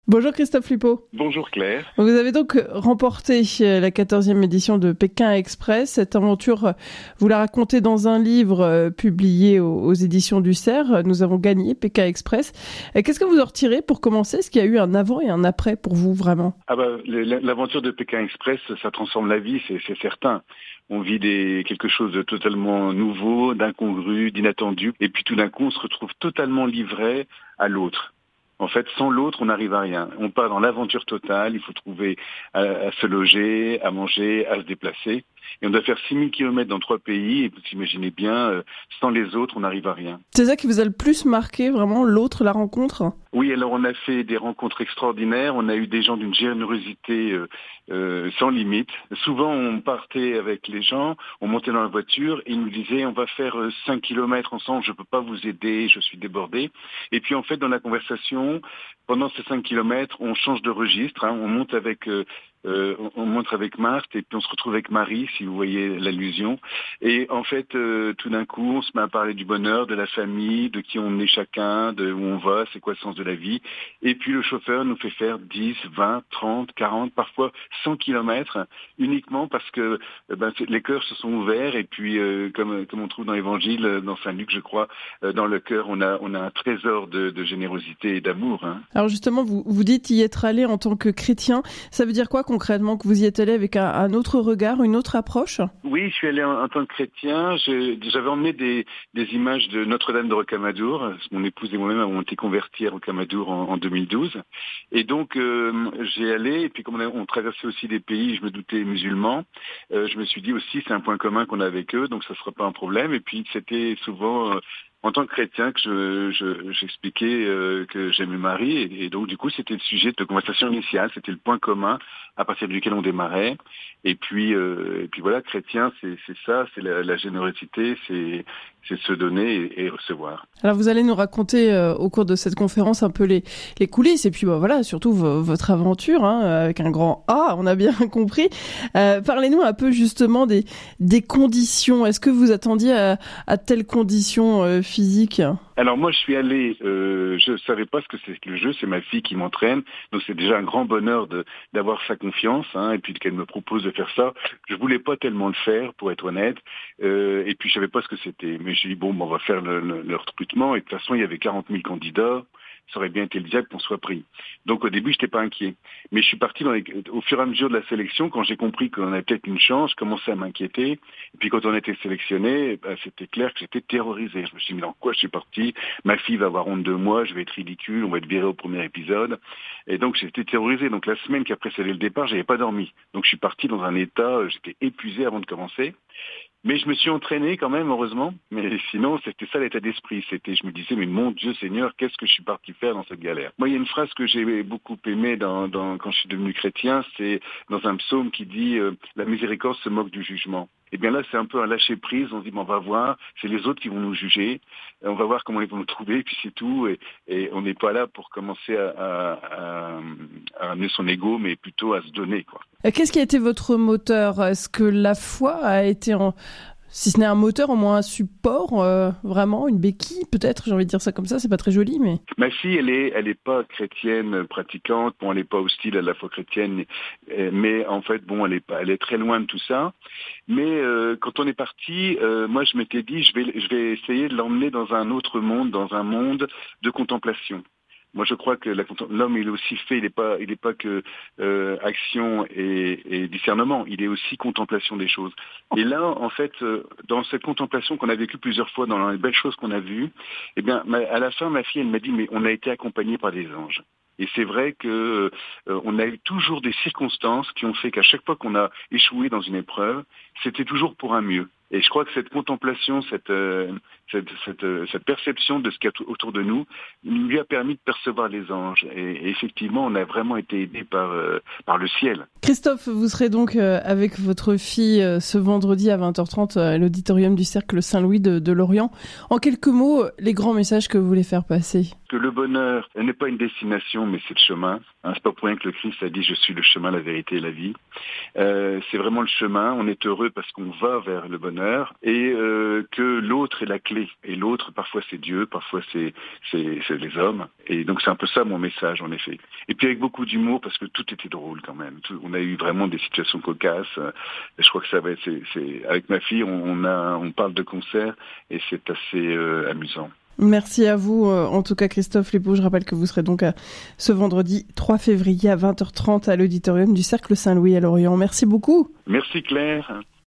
Bonjour Christophe Lupeau. Bonjour Claire. Vous avez donc remporté la 14e édition de Pékin Express. Cette aventure, vous la racontez dans un livre publié aux éditions du Cerf. Nous avons gagné Pékin Express. Qu'est-ce que vous en retirez pour commencer? Est-ce qu'il y a eu un avant et un après pour vous vraiment? L'aventure de Pékin Express, ça transforme la vie, c'est certain. On vit quelque chose de totalement nouveau, d'incongru, d'inattendu. Et puis tout d'un coup, on se retrouve totalement livré à l'autre. En fait, sans l'autre, on n'arrive à rien. On part dans l'aventure totale, il faut trouver à se loger, à manger, à se déplacer. Et on doit faire 6000 km dans 3 pays, et vous imaginez bien, sans les autres, on n'arrive à rien. C'est ça qui vous a le plus marqué, vraiment, l'autre, la rencontre? Oui, alors on a fait des rencontres extraordinaires, on a eu des gens d'une générosité sans limite. Souvent, on partait avec les gens, on montait dans la voiture, et ils nous disaient, on va faire 5 km ensemble, je peux pas vous aider, je suis débordé. Et puis en fait, dans la conversation, pendant ces 5 km, on change de registre, on monte avec Marthe et puis on se retrouve avec Marie, si vous voyez l'allusion. Et en fait, tout d'un coup, on se met à parler du bonheur, de la famille, de qui on est chacun, de où on va, c'est quoi le sens de la vie. Et puis le chauffeur nous fait faire 10, 20, 30, 40, parfois 100 kilomètres, uniquement parce que les cœurs se sont ouverts. Et puis, comme on trouve dans l'Évangile, dans Saint-Luc, je crois, dans le cœur, on a un trésor de générosité et d'amour. Alors justement, vous dites y être allé en tant que chrétien. Ça veut dire quoi concrètement, que vous y êtes allé avec un autre regard, une autre approche? Oui, je suis allé en tant que chrétien. J'avais emmené des images de Notre-Dame de Rocamadour. Mon épouse et moi-même avons été convertis à Rocamadour en 2012. Et donc, j'ai allé, et puis comme on traversait aussi des pays, je me doutais musulmans, je me suis dit aussi, c'est un point commun qu'on a avec eux, donc ça ne sera pas un problème. Et puis, c'était souvent... en tant que chrétien que j'expliquais que j'aimais Marie, et donc du coup c'était le sujet de conversation initiale, c'était le point commun à partir duquel on démarrait. Et puis voilà, chrétien, c'est ça, c'est la générosité, c'est se donner et recevoir. Alors vous allez nous raconter au cours de cette conférence un peu les coulisses et puis voilà, surtout votre aventure avec un grand A, on a bien compris. Parlez-nous un peu justement des conditions. Est-ce que vous attendiez à telles conditions physiques? Alors moi je suis allé, je savais pas ce que c'est que le jeu, c'est ma fille qui m'entraîne, donc c'est déjà un grand bonheur d'avoir sa confiance, et puis qu'elle me propose de faire ça. Je voulais pas tellement le faire, pour être honnête, et puis je savais pas ce que c'était, mais j'ai dit on va faire le recrutement, et de toute façon il y avait 40 000 candidats, ça aurait bien été le diable qu'on soit pris. Donc au début, j'étais pas inquiet. Mais je suis parti au fur et à mesure de la sélection, quand j'ai compris qu'on avait peut-être une chance, je commençais à m'inquiéter. Et puis quand on a été sélectionné, c'était clair que j'étais terrorisé. Je me suis dit, mais dans quoi je suis parti? Ma fille va avoir honte de moi, je vais être ridicule, on va être viré au premier épisode. Et donc j'étais terrorisé. Donc la semaine qui a précédé le départ, j'avais pas dormi. Donc je suis parti dans un état, j'étais épuisé avant de commencer. Mais je me suis entraîné quand même, heureusement. Mais sinon, c'était ça l'état d'esprit. Je me disais, mais mon Dieu Seigneur, qu'est-ce que je suis parti faire dans cette galère? Moi, il y a une phrase que j'ai beaucoup aimée quand je suis devenu chrétien, c'est dans un psaume qui dit la miséricorde se moque du jugement. Et bien là, c'est un peu un lâcher prise. On se dit, on va voir, c'est les autres qui vont nous juger. On va voir comment ils vont nous trouver, et puis c'est tout. Et on n'est pas là pour commencer à amener son ego, mais plutôt à se donner, quoi. Qu'est-ce qui a été votre moteur? Est-ce que la foi a été, si ce n'est un moteur, au moins un support, vraiment, une béquille peut-être, j'ai envie de dire ça comme ça, c'est pas très joli, mais... Ma fille, elle est pas chrétienne pratiquante, elle est pas hostile à la foi chrétienne, mais en fait, elle est très loin de tout ça. Mais quand on est parti, moi je m'étais dit, je vais essayer de l'emmener dans un autre monde, dans un monde de contemplation. Moi, je crois que l'homme, il est aussi fait, il est pas que action et discernement, il est aussi contemplation des choses. Et là, en fait, dans cette contemplation qu'on a vécue plusieurs fois, dans les belles choses qu'on a vues, eh bien, à la fin, ma fille, elle m'a dit, mais on a été accompagnés par des anges. Et c'est vrai que on a eu toujours des circonstances qui ont fait qu'à chaque fois qu'on a échoué dans une épreuve, c'était toujours pour un mieux. Et je crois que cette contemplation, cette perception de ce qu'il y a autour de nous, lui a permis de percevoir les anges. Et effectivement, on a vraiment été aidés par le ciel. Christophe, vous serez donc avec votre fille ce vendredi à 20h30 à l'auditorium du Cercle Saint-Louis de Lorient. En quelques mots, les grands messages que vous voulez faire passer? que le bonheur n'est pas une destination, mais c'est le chemin. C'est pas pour rien que le Christ a dit « Je suis le chemin, la vérité et la vie ». C'est vraiment le chemin. On est heureux parce qu'on va vers le bonheur et que l'autre est la clé. Et l'autre, parfois c'est Dieu, parfois c'est les hommes. Et donc c'est un peu ça mon message en effet. Et puis avec beaucoup d'humour parce que tout était drôle quand même. On a eu vraiment des situations cocasses. Je crois que ça va être, avec ma fille, on parle de concert et c'est assez amusant. Merci à vous, en tout cas Christophe Lépaut. Je rappelle que vous serez donc ce vendredi 3 février à 20h30 à l'auditorium du Cercle Saint-Louis à Lorient. Merci beaucoup. Merci Claire.